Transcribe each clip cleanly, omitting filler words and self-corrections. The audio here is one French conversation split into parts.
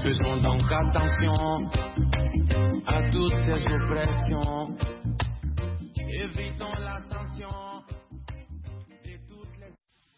Faisons donc attention à toutes ces oppressions. Évitons la sanction de toutes les...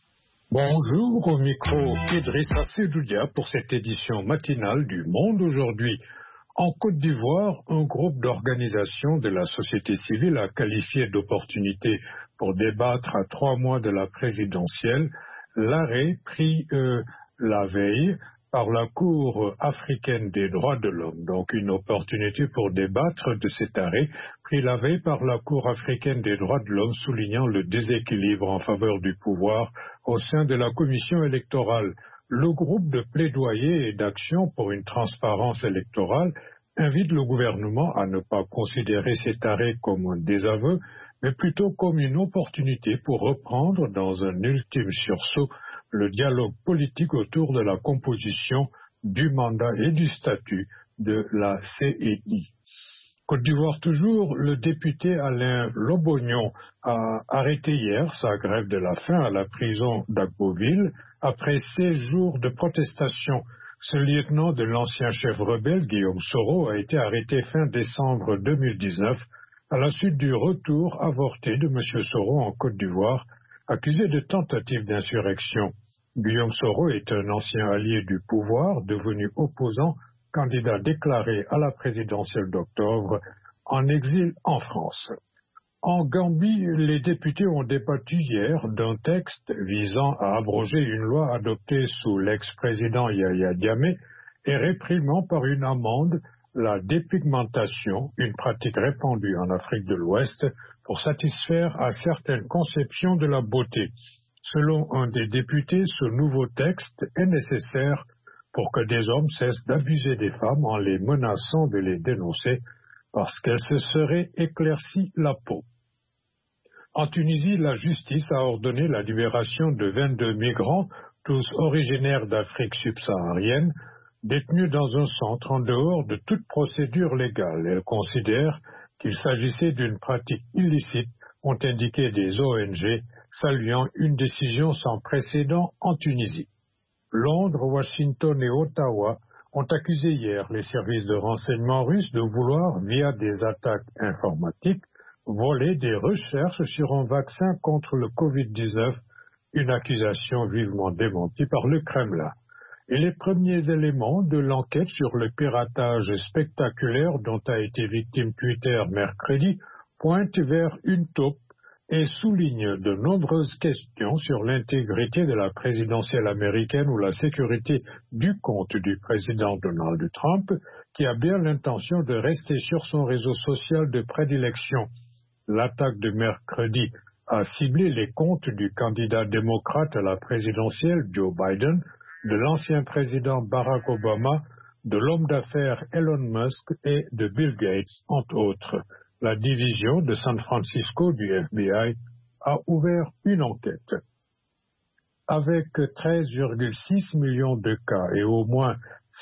Bonjour, au micro Idrissa Sedoudia pour cette édition matinale du Monde aujourd'hui. En Côte d'Ivoire, un groupe d'organisations de la société civile a qualifié d'opportunité pour débattre à 3 mois de la présidentielle l'arrêt pris la veille par la Cour africaine des droits de l'homme. Donc une opportunité pour débattre de cet arrêt pris la veille par la Cour africaine des droits de l'homme, soulignant le déséquilibre en faveur du pouvoir au sein de la commission électorale. Le groupe de plaidoyer et d'action pour une transparence électorale invite le gouvernement à ne pas considérer cet arrêt comme un désaveu, mais plutôt comme une opportunité pour reprendre dans un ultime sursaut le dialogue politique autour de la composition du mandat et du statut de la CEI. Côte d'Ivoire toujours, le député Alain Lobognon a arrêté hier sa grève de la faim à la prison d'Agboville après 16 jours de protestation. Ce lieutenant de l'ancien chef rebelle, Guillaume Soro, a été arrêté fin décembre 2019 à la suite du retour avorté de M. Soro en Côte d'Ivoire, accusé de tentative d'insurrection. Guillaume Soro est un ancien allié du pouvoir, devenu opposant, candidat déclaré à la présidentielle d'octobre, en exil en France. En Gambie, les députés ont débattu hier d'un texte visant à abroger une loi adoptée sous l'ex-président Yahya Jammeh et réprimant par une amende la dépigmentation, une pratique répandue en Afrique de l'Ouest pour satisfaire à certaines conceptions de la beauté. Selon un des députés, ce nouveau texte est nécessaire pour que des hommes cessent d'abuser des femmes en les menaçant de les dénoncer parce qu'elles se seraient éclaircies la peau. En Tunisie, la justice a ordonné la libération de 22 migrants, tous originaires d'Afrique subsaharienne, détenus dans un centre en dehors de toute procédure légale. Elle considère qu'il s'agissait d'une pratique illicite, ont indiqué des ONG, saluant une décision sans précédent en Tunisie. Londres, Washington et Ottawa ont accusé hier les services de renseignement russes de vouloir, via des attaques informatiques, voler des recherches sur un vaccin contre le Covid-19, une accusation vivement démentie par le Kremlin. Et les premiers éléments de l'enquête sur le piratage spectaculaire dont a été victime Twitter mercredi pointent vers une taupe et soulignent de nombreuses questions sur l'intégrité de la présidentielle américaine ou la sécurité du compte du président Donald Trump, qui a bien l'intention de rester sur son réseau social de prédilection. L'attaque de mercredi a ciblé les comptes du candidat démocrate à la présidentielle Joe Biden, de l'ancien président Barack Obama, de l'homme d'affaires Elon Musk et de Bill Gates, entre autres. La division de San Francisco du FBI a ouvert une enquête. Avec 13,6 millions de cas et au moins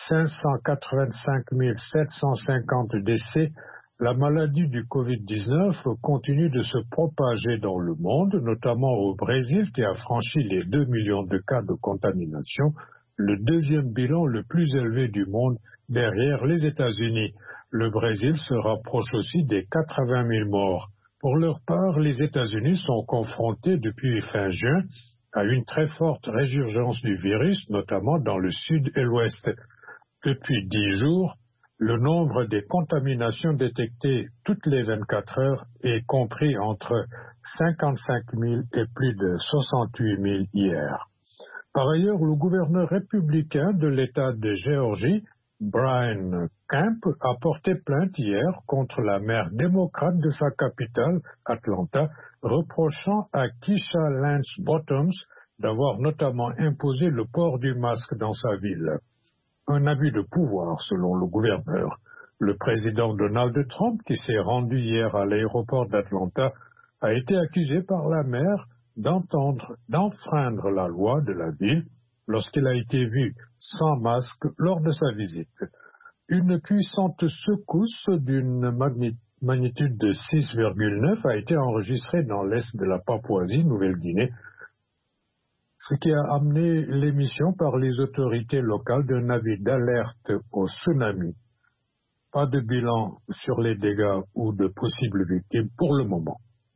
585 750 décès, la maladie du Covid-19 continue de se propager dans le monde, notamment au Brésil qui a franchi les 2 millions de cas de contamination, le deuxième bilan le plus élevé du monde derrière les États-Unis. Le Brésil se rapproche aussi des 80 000 morts. Pour leur part, les États-Unis sont confrontés depuis fin juin à une très forte résurgence du virus, notamment dans le sud et l'ouest. Depuis 10 jours, le nombre des contaminations détectées toutes les 24 heures est compris entre 55 000 et plus de 68 000 hier. Par ailleurs, le gouverneur républicain de l'État de Géorgie, Brian Kemp, a porté plainte hier contre la maire démocrate de sa capitale, Atlanta, reprochant à Keisha Lance Bottoms d'avoir notamment imposé le port du masque dans sa ville. Un abus de pouvoir, selon le gouverneur. Le président Donald Trump, qui s'est rendu hier à l'aéroport d'Atlanta, a été accusé par la maire d'enfreindre la loi de la ville lorsqu'il a été vu sans masque lors de sa visite. Une puissante secousse d'une magnitude de 6,9 a été enregistrée dans l'est de la Papouasie-Nouvelle-Guinée. ce qui a amené l'émission par les autorités locales d'un avis d'alerte au tsunami. Pas de bilan sur les dégâts ou de possibles victimes pour le moment.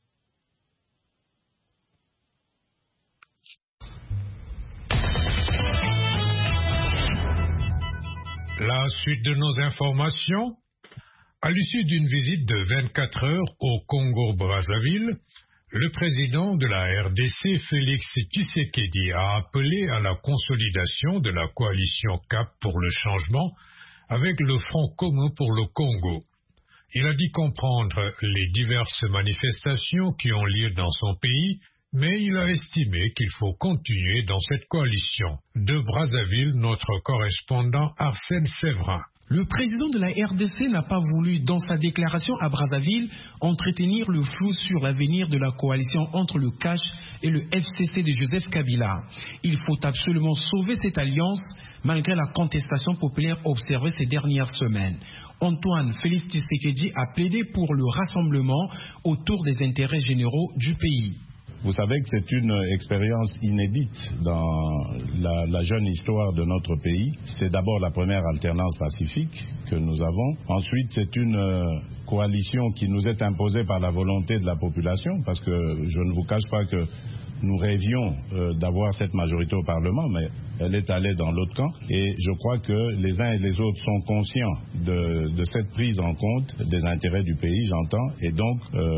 La suite de nos informations. À l'issue d'une visite de 24 heures au Congo-Brazzaville, le président de la RDC, Félix Tshisekedi, a appelé à la consolidation de la coalition CAP pour le changement avec le Front commun pour le Congo. Il a dit comprendre les diverses manifestations qui ont lieu dans son pays, mais il a estimé qu'il faut continuer dans cette coalition. De Brazzaville, notre correspondant Arsène Séverin. Le président de la RDC n'a pas voulu, dans sa déclaration à Brazzaville, entretenir le flou sur l'avenir de la coalition entre le CACH et le FCC de Joseph Kabila. Il faut absolument sauver cette alliance, malgré la contestation populaire observée ces dernières semaines. Antoine Félix Tshisekedi a plaidé pour le rassemblement autour des intérêts généraux du pays. Vous savez que c'est une expérience inédite dans la jeune histoire de notre pays. C'est d'abord la première alternance pacifique que nous avons. Ensuite, c'est une coalition qui nous est imposée par la volonté de la population, parce que je ne vous cache pas que nous rêvions d'avoir cette majorité au Parlement, mais elle est allée dans l'autre camp. Et je crois que les uns et les autres sont conscients de cette prise en compte des intérêts du pays, j'entends. Et donc,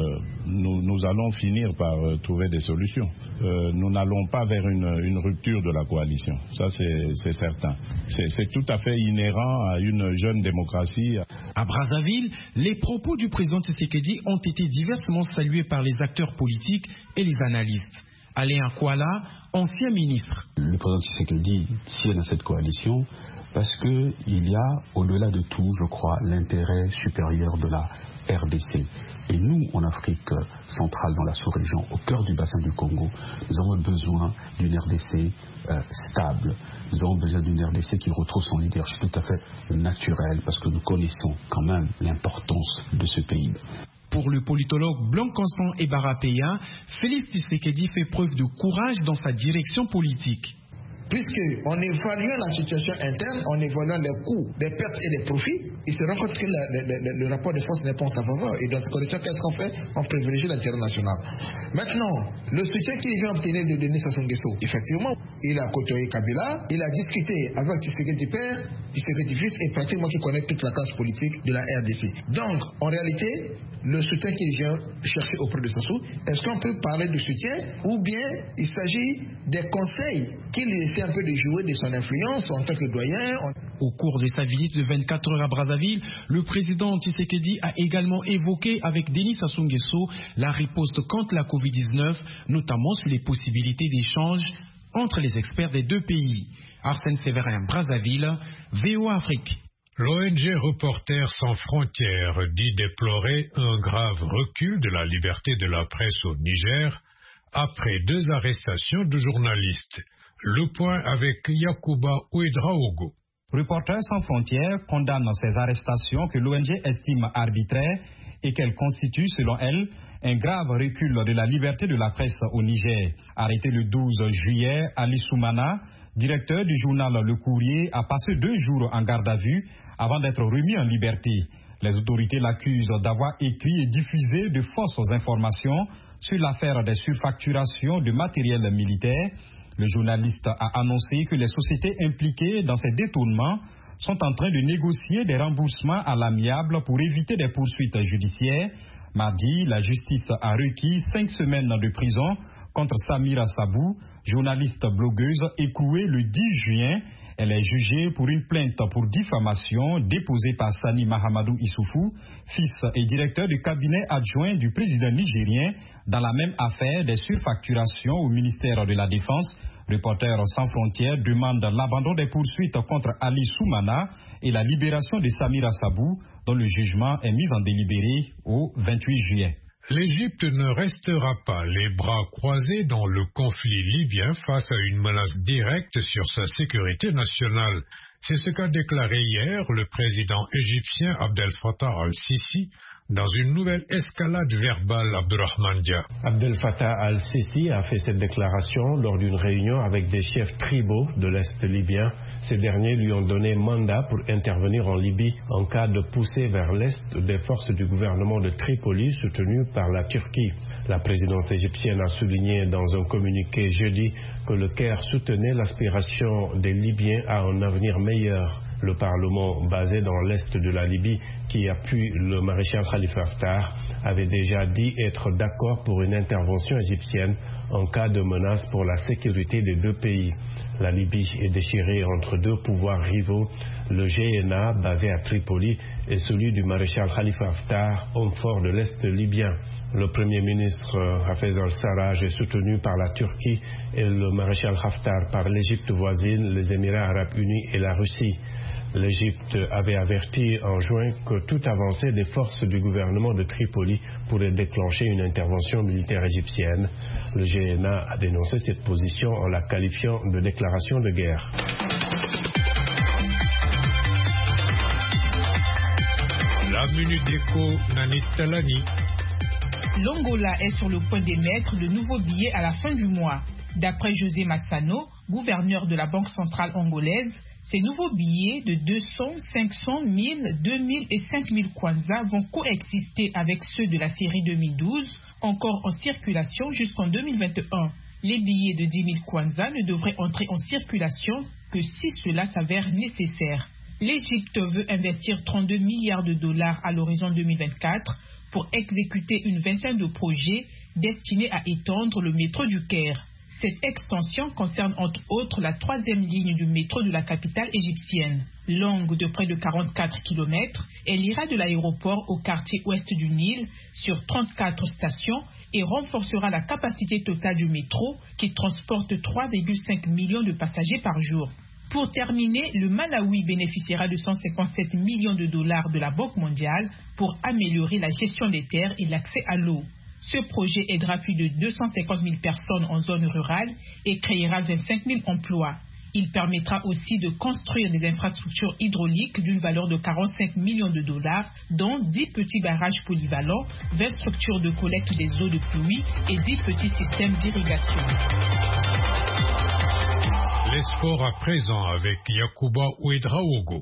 nous allons finir par trouver des solutions. Nous n'allons pas vers une rupture de la coalition. Ça, c'est certain. C'est tout à fait inhérent à une jeune démocratie. À Brazzaville, les propos du président Tshisekedi ont été diversement salués par les acteurs politiques et les analystes. Alain Akwala, ancien ministre. Le président Tshisekedi tient à cette coalition parce qu'il y a, au-delà de tout, je crois, l'intérêt supérieur de la RDC. Et nous, en Afrique centrale, dans la sous-région, au cœur du bassin du Congo, nous avons besoin d'une RDC stable. Nous avons besoin d'une RDC qui retrouve son leadership tout à fait naturel, parce que nous connaissons quand même l'importance de ce pays. Pour le politologue Blanc-Constant Ebarapeya, Félix Tshisekedi fait preuve de courage dans sa direction politique. Puisqu'en évaluant la situation interne, en évaluant les coûts, les pertes et les profits, il se rend compte que le rapport de force n'est pas en sa faveur. Et dans ces conditions, qu'est-ce qu'on fait? On privilégie l'intérêt national. Maintenant, le soutien qu'il vient obtenir de Denis Sassou Nguesso, effectivement, il a côtoyé Kabila, il a discuté avec Tshisekedi père, Tshisekedi fils, et pratiquement qui connaît toute la classe politique de la RDC. Donc, en réalité, le soutien qu'il vient chercher auprès de Sassou, est-ce qu'on peut parler de soutien ou bien il s'agit des conseils qu'il essaie un peu de jouer de son influence en tant que doyen? Au cours de sa visite de 24 heures à Brazzaville, le président Tshisekedi a également évoqué avec Denis Sassou Nguesso la riposte contre la Covid-19, notamment sur les possibilités d'échange entre les experts des deux pays. Arsène Séverin, Brazzaville, VOA Afrique. L'ONG Reporters sans frontières dit déplorer un grave recul de la liberté de la presse au Niger après 2 arrestations de journalistes. Le point avec Yacouba Ouedraogo. Reporters sans frontières condamne ces arrestations que l'ONG estime arbitraires et qu'elles constituent, selon elle, un grave recul de la liberté de la presse au Niger. Arrêté le 12 juillet, Ali Soumana, directeur du journal Le Courrier, a passé 2 jours en garde à vue avant d'être remis en liberté. Les autorités l'accusent d'avoir écrit et diffusé de fausses informations sur l'affaire des surfacturations de matériel militaire. Le journaliste a annoncé que les sociétés impliquées dans ces détournements sont en train de négocier des remboursements à l'amiable pour éviter des poursuites judiciaires. Mardi, la justice a requis 5 semaines de prison contre Samira Sabou, journaliste blogueuse écrouée le 10 juin. Elle est jugée pour une plainte pour diffamation déposée par Sani Mahamadou Issoufou, fils et directeur du cabinet adjoint du président nigérien, dans la même affaire des surfacturations au ministère de la Défense. Reporters sans frontières demande l'abandon des poursuites contre Ali Soumana et la libération de Samira Sabou, dont le jugement est mis en délibéré au 28 juillet. L'Égypte ne restera pas les bras croisés dans le conflit libyen face à une menace directe sur sa sécurité nationale. C'est ce qu'a déclaré hier le président égyptien Abdel Fattah al-Sisi dans une nouvelle escalade verbale. Abdurrahman Dia. Abdel Fattah al-Sisi a fait cette déclaration lors d'une réunion avec des chefs tribaux de l'Est libyen. Ces derniers lui ont donné mandat pour intervenir en Libye en cas de poussée vers l'Est des forces du gouvernement de Tripoli soutenues par la Turquie. La présidence égyptienne a souligné dans un communiqué jeudi que le Caire soutenait l'aspiration des Libyens à un avenir meilleur. Le Parlement, basé dans l'est de la Libye, qui appuie le maréchal Khalifa Haftar, avait déjà dit être d'accord pour une intervention égyptienne en cas de menace pour la sécurité des deux pays. La Libye est déchirée entre deux pouvoirs rivaux, le GNA, basé à Tripoli, et celui du maréchal Khalifa Haftar, homme fort de l'Est libyen. Le Premier ministre Hafez al-Sarraj est soutenu par la Turquie et le maréchal Haftar par l'Égypte voisine, les Émirats arabes unis et la Russie. L'Égypte avait averti en juin que toute avancée des forces du gouvernement de Tripoli pourrait déclencher une intervention militaire égyptienne. Le GNA a dénoncé cette position en la qualifiant de déclaration de guerre. La Minute d'Écho, Nanit Talani. L'Angola est sur le point d'émettre de nouveaux billets à la fin du mois. D'après José Massano, gouverneur de la Banque centrale angolaise, ces nouveaux billets de 200, 500, 1000, 2000 et 5000 kwanza vont coexister avec ceux de la série 2012, encore en circulation jusqu'en 2021. Les billets de 10 000 kwanza ne devraient entrer en circulation que si cela s'avère nécessaire. L'Égypte veut investir 32 milliards de dollars à l'horizon 2024 pour exécuter une vingtaine de projets destinés à étendre le métro du Caire. Cette extension concerne entre autres la 3e ligne du métro de la capitale égyptienne. Longue de près de 44 km, elle ira de l'aéroport au quartier ouest du Nil sur 34 stations et renforcera la capacité totale du métro qui transporte 3,5 millions de passagers par jour. Pour terminer, le Malawi bénéficiera de 157 millions de dollars de la Banque mondiale pour améliorer la gestion des terres et l'accès à l'eau. Ce projet aidera plus de 250 000 personnes en zone rurale et créera 25 000 emplois. Il permettra aussi de construire des infrastructures hydrauliques d'une valeur de 45 millions de dollars, dont 10 petits barrages polyvalents, 20 structures de collecte des eaux de pluie et 10 petits systèmes d'irrigation. Les sports à présent avec Yacouba Ouedraogo.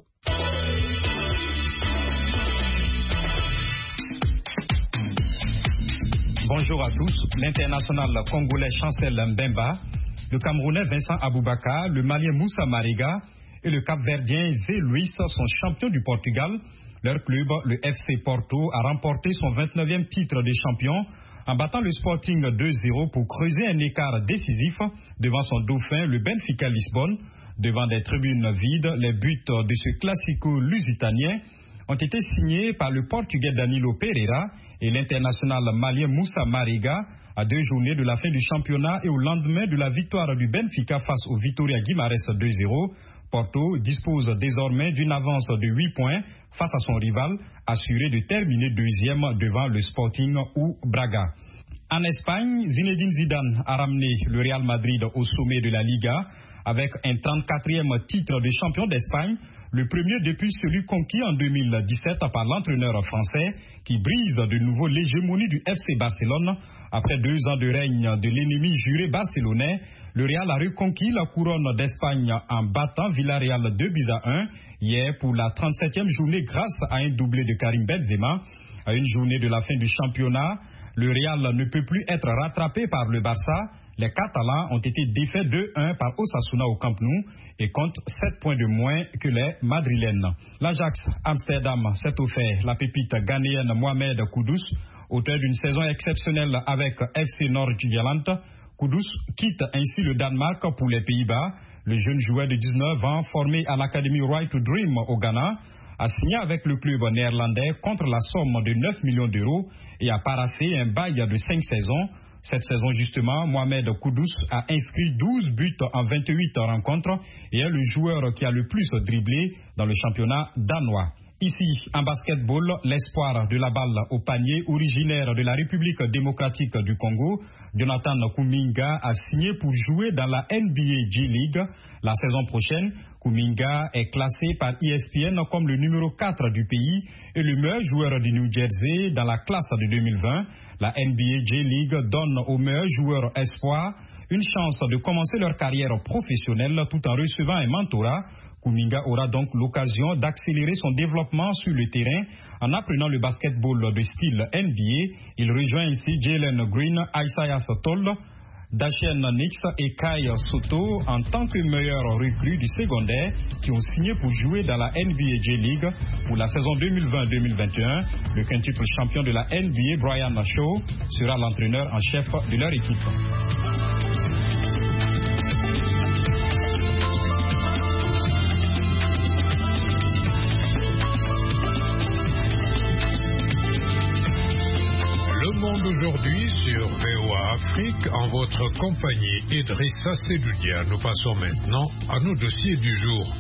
Bonjour à tous. L'international congolais Chancel Mbemba, le Camerounais Vincent Aboubakar, le Malien Moussa Mariga et le Cap-Verdien Zé Luis sont champions du Portugal. Leur club, le FC Porto, a remporté son 29e titre de champion en battant le Sporting 2-0 pour creuser un écart décisif devant son dauphin, le Benfica Lisbonne. Devant des tribunes vides, les buts de ce classico lusitanien ont été signés par le Portugais Danilo Pereira et l'international malien Moussa Mariga à 2 journées de la fin du championnat et au lendemain de la victoire du Benfica face au Vitória Guimarães 2-0. Porto dispose désormais d'une avance de 8 points face à son rival, assuré de terminer deuxième devant le Sporting ou Braga. En Espagne, Zinedine Zidane a ramené le Real Madrid au sommet de la Liga avec un 34e titre de champion d'Espagne, le premier depuis celui conquis en 2017 par l'entraîneur français qui brise de nouveau l'hégémonie du FC Barcelone. Après 2 ans de règne de l'ennemi juré barcelonais, le Real a reconquis la couronne d'Espagne en battant Villarreal 2-1 hier pour la 37e journée grâce à un doublé de Karim Benzema. À une journée de la fin du championnat, le Real ne peut plus être rattrapé par le Barça. Les Catalans ont été défaits 2-1 par Osasuna au Camp Nou et comptent 7 points de moins que les Madrilènes. L'Ajax Amsterdam s'est offert la pépite ghanéenne Mohamed Kudus, auteur d'une saison exceptionnelle avec FC Nord-Jylland. Kudus quitte ainsi le Danemark pour les Pays-Bas. Le jeune joueur de 19 ans, formé à l'Académie Right to Dream au Ghana, a signé avec le club néerlandais contre la somme de 9 millions d'euros et a paraphé un bail de 5 saisons. Cette saison justement, Mohamed Kudus a inscrit 12 buts en 28 rencontres et est le joueur qui a le plus dribblé dans le championnat danois. Ici, en basketball, l'espoir de la balle au panier originaire de la République démocratique du Congo, Jonathan Kuminga a signé pour jouer dans la NBA G-League. La saison prochaine, Kuminga est classé par ESPN comme le numéro 4 du pays et le meilleur joueur du New Jersey dans la classe de 2020. La NBA J-League donne aux meilleurs joueurs espoirs une chance de commencer leur carrière professionnelle tout en recevant un mentorat. Kuminga aura donc l'occasion d'accélérer son développement sur le terrain en apprenant le basketball de style NBA. Il rejoint ici Jalen Green, Isaiah Toll, Dashian Nix et Kai Soto en tant que meilleurs recrues du secondaire qui ont signé pour jouer dans la NBA J-League pour la saison 2020-2021. Le quintuple champion de la NBA, Brian Shaw, sera l'entraîneur en chef de leur équipe. Aujourd'hui sur VOA Afrique, en votre compagnie Idrissa Sedoudia. Nous passons maintenant à nos dossiers du jour.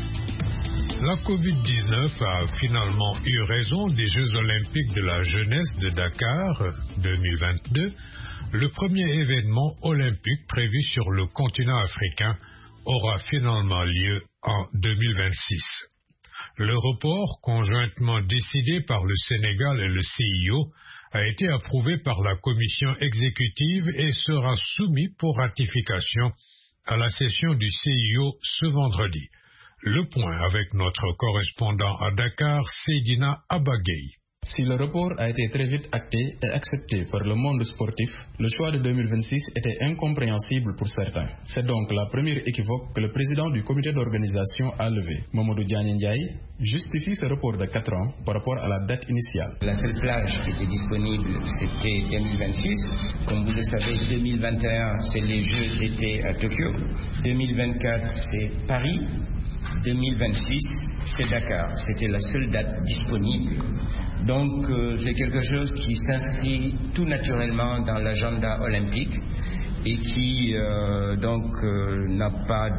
La Covid-19 a finalement eu raison des Jeux Olympiques de la jeunesse de Dakar 2022. Le premier événement olympique prévu sur le continent africain aura finalement lieu en 2026. Le report, conjointement décidé par le Sénégal et le CIO, a été approuvé par la commission exécutive et sera soumis pour ratification à la session du CIO ce vendredi. Le point avec notre correspondant à Dakar, Seydina Abagay. Si le report a été très vite acté et accepté par le monde sportif, le choix de 2026 était incompréhensible pour certains. C'est donc la première équivoque que le président du comité d'organisation a levé. Mamadou Diagne Ndiaye justifie ce report de 4 ans par rapport à la date initiale. La seule plage qui était disponible, c'était 2026. Comme vous le savez, 2021, c'est les Jeux d'été à Tokyo. 2024, c'est Paris. 2026, c'est Dakar. C'était la seule date disponible. Donc, c'est quelque chose qui s'inscrit tout naturellement dans l'agenda olympique et qui n'a pas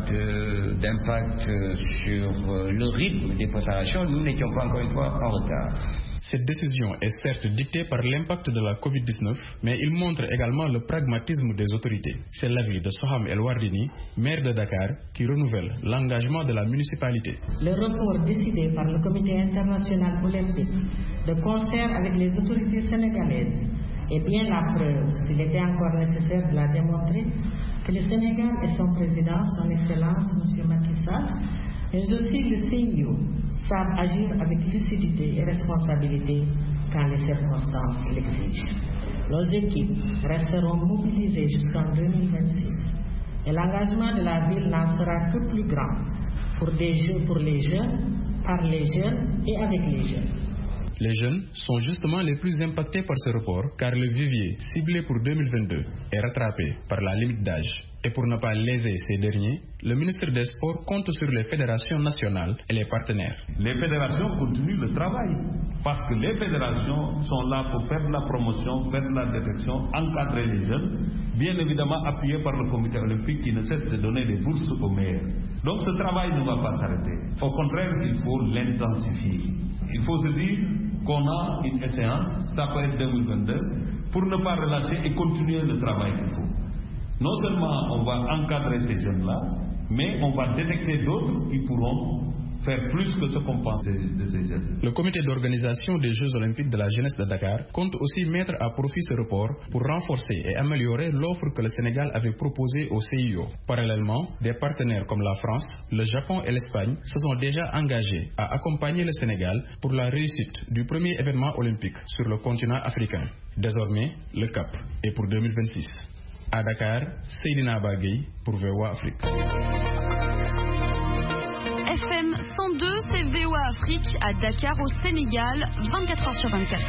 d'impact sur le rythme des préparations. Nous n'étions pas encore une fois en retard. Cette décision est certes dictée par l'impact de la Covid-19, mais il montre également le pragmatisme des autorités. C'est l'avis de Soham El Wardini, maire de Dakar, qui renouvelle l'engagement de la municipalité. Le report décidé par le Comité international olympique, de concert avec les autorités sénégalaises, est bien la preuve, s'il était encore nécessaire de la démontrer, que le Sénégal et son président, son Excellence, M. Macky Sall, mais aussi le CIO, savent agir avec lucidité et responsabilité quand les circonstances l'exigent. Nos équipes resteront mobilisées jusqu'en 2026 et l'engagement de la ville n'en sera que plus grand pour les jeunes, par les jeunes et avec les jeunes. Les jeunes sont justement les plus impactés par ce report car le vivier ciblé pour 2022 est rattrapé par la limite d'âge. Et pour ne pas léser ces derniers, le ministre des Sports compte sur les fédérations nationales et les partenaires. Les fédérations continuent le travail parce que les fédérations sont là pour faire de la promotion, faire de la détection, encadrer les jeunes, bien évidemment appuyés par le comité olympique qui ne cesse de donner des bourses aux meilleurs. Donc ce travail ne va pas s'arrêter. Au contraire, il faut l'intensifier. Il faut se dire qu'on a une échéance, ça peut être 2022, pour ne pas relâcher et continuer le travail qu'il faut. Non seulement on va encadrer ces jeunes-là, mais on va détecter d'autres qui pourront faire plus que ce qu'on pense de ces jeunes. Le comité d'organisation des Jeux Olympiques de la jeunesse de Dakar compte aussi mettre à profit ce report pour renforcer et améliorer l'offre que le Sénégal avait proposée au CIO. Parallèlement, des partenaires comme la France, le Japon et l'Espagne se sont déjà engagés à accompagner le Sénégal pour la réussite du premier événement olympique sur le continent africain. Désormais, le cap est pour 2026. À Dakar, Seydina Bagay pour VOA Afrique. FM 102, c'est VOA Afrique à Dakar au Sénégal, 24h/24.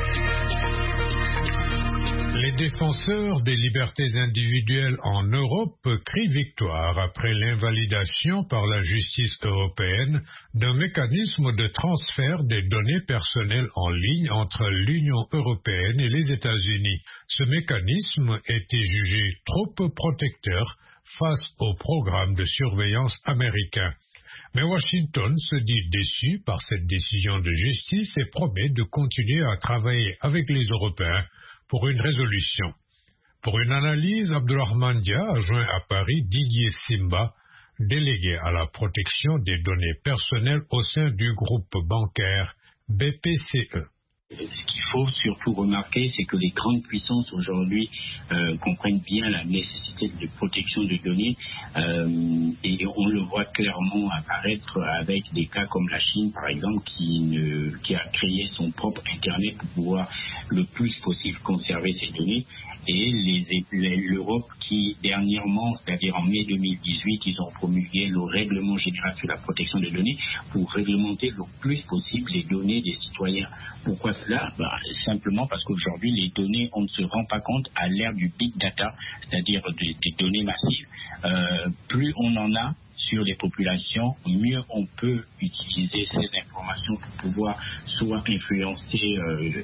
Les défenseurs des libertés individuelles en Europe crient victoire après l'invalidation par la justice européenne d'un mécanisme de transfert des données personnelles en ligne entre l'Union européenne et les États-Unis. Ce mécanisme était jugé trop protecteur face au programme de surveillance américain. Mais Washington se dit déçu par cette décision de justice et promet de continuer à travailler avec les Européens pour une résolution. Pour une analyse, Abdourahmane Dia a joint à Paris Didier Simba, délégué à la protection des données personnelles au sein du groupe bancaire BPCE. Ce qu'il faut surtout remarquer, c'est que les grandes puissances aujourd'hui comprennent bien la nécessité de protection de données et on le voit clairement apparaître avec des cas comme la Chine, par exemple, qui a créé son propre Internet pour pouvoir le plus possible conserver ses données. Et l'Europe qui dernièrement, c'est-à-dire en mai 2018, ils ont promulgué le règlement général sur la protection des données pour réglementer le plus possible les données des citoyens. Pourquoi cela? Simplement parce qu'aujourd'hui les données, on ne se rend pas compte à l'ère du big data, c'est-à-dire des données massives. Plus on en a sur les populations, mieux on peut utiliser ces informations pour pouvoir soit influencer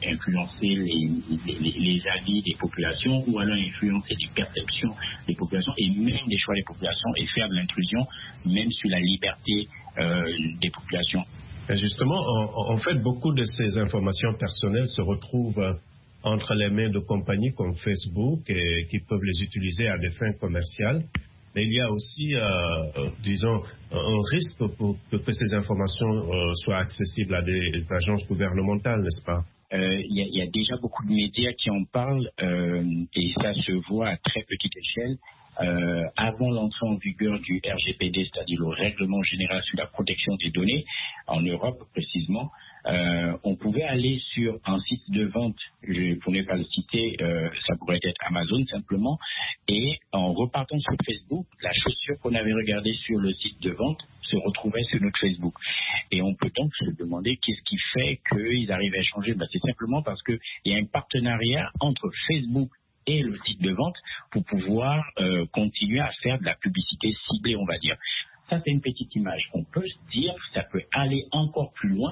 les avis des populations ou alors influencer les perceptions des populations et même des choix des populations et faire de l'intrusion même sur la liberté des populations. Et justement, en fait, beaucoup de ces informations personnelles se retrouvent entre les mains de compagnies comme Facebook et qui peuvent les utiliser à des fins commerciales. Mais il y a aussi, disons, un risque pour que ces informations soient accessibles à des agences gouvernementales, n'est-ce pas? Il y a déjà beaucoup de médias qui en parlent et ça se voit à très petite échelle. Avant l'entrée en vigueur du RGPD, c'est-à-dire le règlement général sur la protection des données, en Europe précisément, on pouvait aller sur un site de vente, pour ne pas le citer, ça pourrait être Amazon simplement, et en repartant sur Facebook, la chaussure qu'on avait regardée sur le site de vente se retrouvait sur notre Facebook. Et on peut donc se demander qu'est-ce qui fait qu'ils arrivent à échanger. C'est simplement parce qu'il y a un partenariat entre Facebook et le site de vente pour pouvoir continuer à faire de la publicité ciblée, on va dire. Ça, c'est une petite image. On peut se dire que ça peut aller encore plus loin.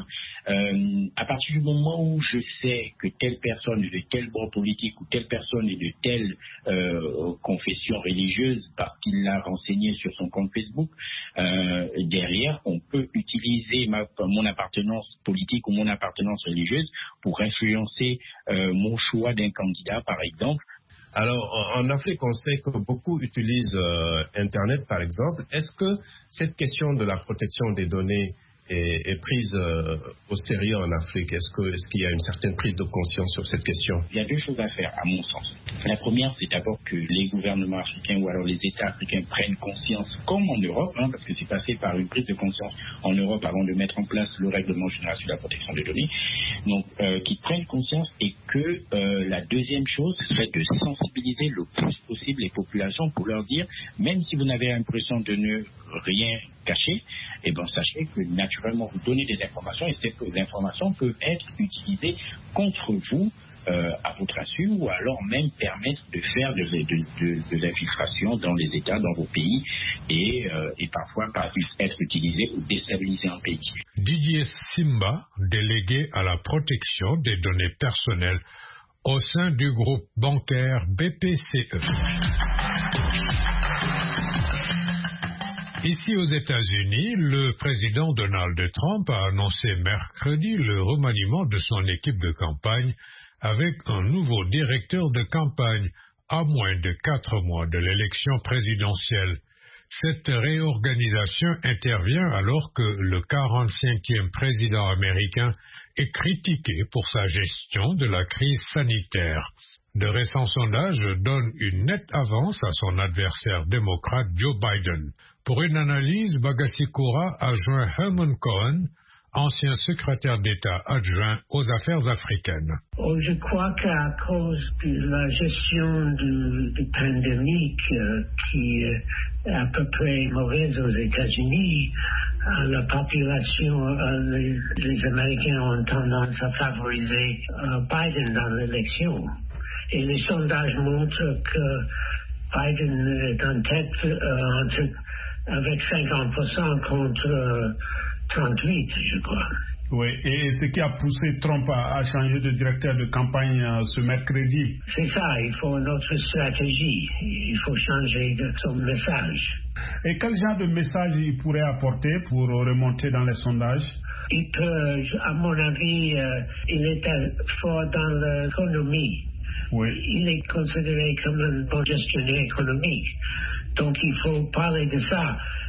À partir du moment où je sais que telle personne est de tel bord politique ou telle personne est de telle confession religieuse parce qu'il l'a renseigné sur son compte Facebook, derrière, on peut utiliser mon appartenance politique ou mon appartenance religieuse pour influencer mon choix d'un candidat, par exemple. Alors, en Afrique, on sait que beaucoup utilisent Internet, par exemple. Est-ce que cette question de la protection des données est prise au sérieux en Afrique? Est-ce qu'il y a une certaine prise de conscience sur cette question? Il y a deux choses à faire, à mon sens. La première, c'est d'abord que les gouvernements africains ou alors les États africains prennent conscience, comme en Europe, parce que c'est passé par une prise de conscience en Europe avant de mettre en place le règlement général sur la protection des données. Donc, qu'ils prennent conscience et que la deuxième chose serait de sensibiliser le plus possible les populations pour leur dire, même si vous n'avez l'impression de ne rien cacher, eh bien, sachez que naturellement vous donnez des informations et ces informations peuvent être utilisées contre vous à votre insu ou alors même permettre de faire de l'infiltration dans les États, dans vos pays et parfois être utilisées pour déstabiliser un pays. Didier Simba, délégué à la protection des données personnelles au sein du groupe bancaire BPCE. Ici aux États-Unis, le président Donald Trump a annoncé mercredi le remaniement de son équipe de campagne avec un nouveau directeur de campagne à moins de 4 mois de l'élection présidentielle. Cette réorganisation intervient alors que le 45e président américain est critiqué pour sa gestion de la crise sanitaire. De récents sondages donnent une nette avance à son adversaire démocrate Joe Biden. Pour une analyse, Bagasikura a joint Herman Cohen, ancien secrétaire d'État adjoint aux affaires africaines. Je crois qu'à cause de la gestion du pandémie qui est à peu près mauvaise aux États-Unis, la population, les Américains ont tendance à favoriser Biden dans l'élection. Et les sondages montrent que Biden est en tête avec 50% contre 38, je crois. Oui, et ce qui a poussé Trump à changer de directeur de campagne ce mercredi. C'est ça, il faut une autre stratégie. Il faut changer de son message. Et quel genre de message il pourrait apporter pour remonter dans les sondages? Il peut, à mon avis, il est fort dans l'économie. Oui. Il est considéré comme un bon gestionnaire économique. Donc il faut parler de ça.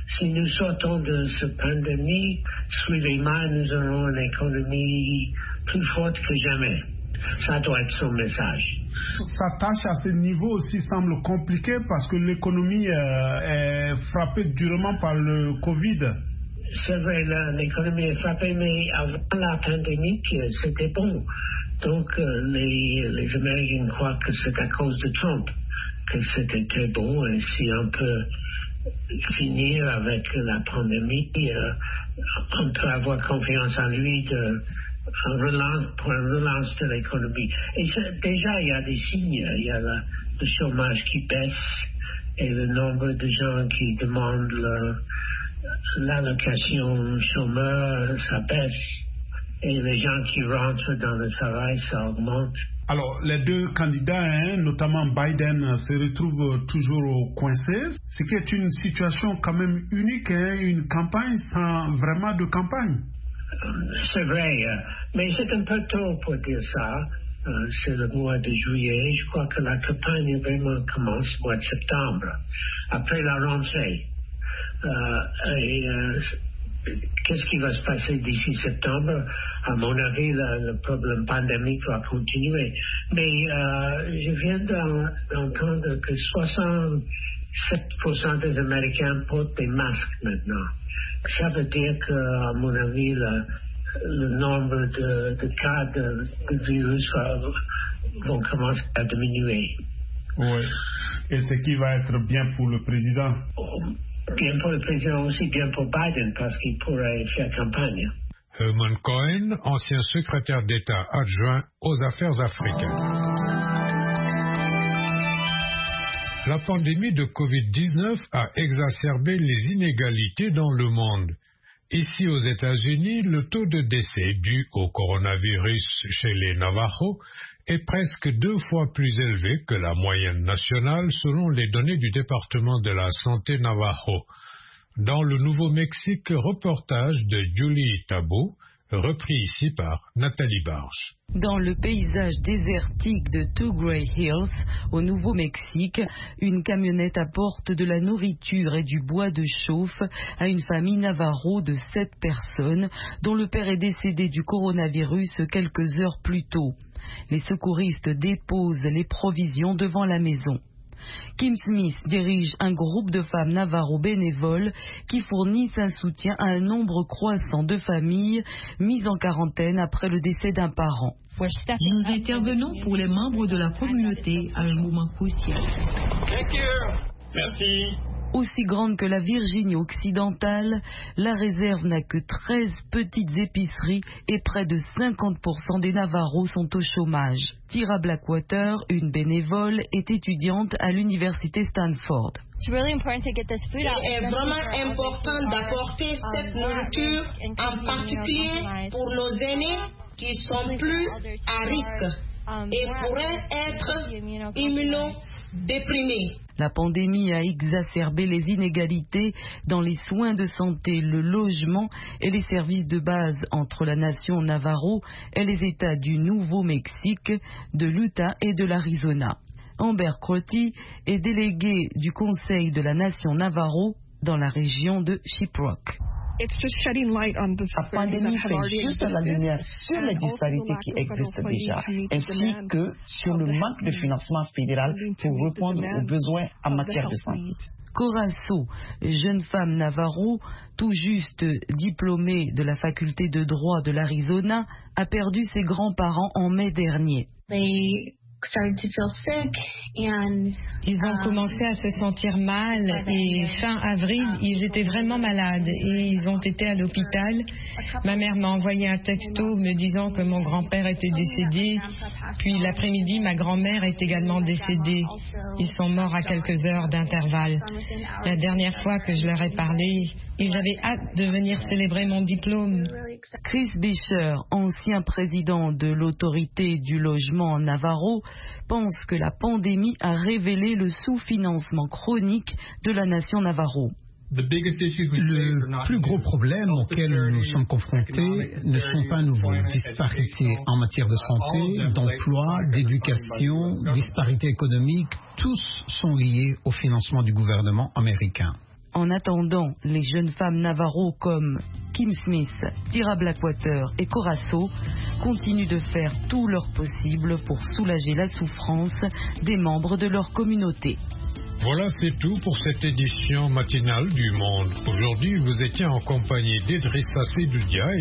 si nous sortons de cette pandémie, suivez-moi, nous aurons une économie plus forte que jamais. Ça doit être son message. Sa tâche à ce niveau aussi semble compliquée parce que l'économie est frappée durement par le Covid. C'est vrai, l'économie est frappée, mais avant la pandémie, c'était bon. Donc, les Américains croient que c'est à cause de Trump que c'était très bon. Et si on peut finir avec la pandémie, on peut avoir confiance en lui pour une relance de l'économie. Et déjà, il y a des signes. Il y a le chômage qui baisse et le nombre de gens qui demandent l'allocation chômeur, ça baisse. Et les gens qui rentrent dans le travail, ça augmente. Alors, les deux candidats, notamment Biden, se retrouvent toujours coincés, ce qui est une situation quand même unique, une campagne sans vraiment de campagne. C'est vrai, mais c'est un peu tôt pour dire ça. C'est le mois de juillet. Je crois que la campagne vraiment commence au mois de septembre, après la rentrée. Qu'est-ce qui va se passer d'ici septembre? À mon avis, le problème pandémique va continuer. Mais je viens d'entendre que 67% des Américains portent des masques maintenant. Ça veut dire qu'à mon avis, le nombre de cas de virus vont commencer à diminuer. Oui. Et ce qui va être bien pour le président? Bien pour le président aussi, bien pour Biden, parce qu'il pourrait faire campagne. Herman Cohen, ancien secrétaire d'État adjoint aux affaires africaines. La pandémie de Covid-19 a exacerbé les inégalités dans le monde. Ici aux États-Unis, le taux de décès dû au coronavirus chez les Navajos est presque 2 fois plus élevé que la moyenne nationale selon les données du département de la santé Navajo. Dans le Nouveau-Mexique, reportage de Julie Tabo, repris ici par Nathalie Barge. Dans le paysage désertique de Two Gray Hills, au Nouveau-Mexique, une camionnette apporte de la nourriture et du bois de chauffe à une famille Navajo de 7 personnes, dont le père est décédé du coronavirus quelques heures plus tôt. Les secouristes déposent les provisions devant la maison. Kim Smith dirige un groupe de femmes Navajo bénévoles qui fournissent un soutien à un nombre croissant de familles mises en quarantaine après le décès d'un parent. Nous intervenons pour les membres de la communauté à un moment crucial. Merci. Aussi grande que la Virginie occidentale, la réserve n'a que 13 petites épiceries et près de 50% des Navajos sont au chômage. Tyra Blackwater, une bénévole, est étudiante à l'université Stanford. Il est vraiment important d'apporter cette nourriture, en particulier pour nos aînés qui sont plus à risque et pourraient être immunodéprimés. La pandémie a exacerbé les inégalités dans les soins de santé, le logement et les services de base entre la nation Navajo et les États du Nouveau-Mexique, de l'Utah et de l'Arizona. Amber Crotty est déléguée du Conseil de la nation Navajo dans la région de Shiprock. La pandémie fait juste la lumière sur les disparités qui existent déjà, ainsi que sur le manque de financement fédéral pour répondre aux besoins en matière de santé. Corasso, jeune femme Navajo, tout juste diplômée de la faculté de droit de l'Arizona, a perdu ses grands-parents en mai dernier. Ils ont commencé à se sentir mal et fin avril, ils étaient vraiment malades et ils ont été à l'hôpital. Ma mère m'a envoyé un texto me disant que mon grand-père était décédé. Puis l'après-midi, ma grand-mère est également décédée. Ils sont morts à quelques heures d'intervalle. La dernière fois que je leur ai parlé, ils avaient hâte de venir célébrer mon diplôme. Chris Becher, ancien président de l'autorité du logement Navarro, pense que la pandémie a révélé le sous-financement chronique de la nation Navarro. Le plus gros problème auquel nous sommes confrontés ne sont pas nouveaux. Disparités en matière de santé, d'emploi, d'éducation, disparités économiques, tous sont liés au financement du gouvernement américain. En attendant, les jeunes femmes Navarro comme Kim Smith, Tira Blackwater et Corasso continuent de faire tout leur possible pour soulager la souffrance des membres de leur communauté. Voilà, c'est tout pour cette édition matinale du Monde. Aujourd'hui, vous étiez en compagnie d'Idrissa Seydoudia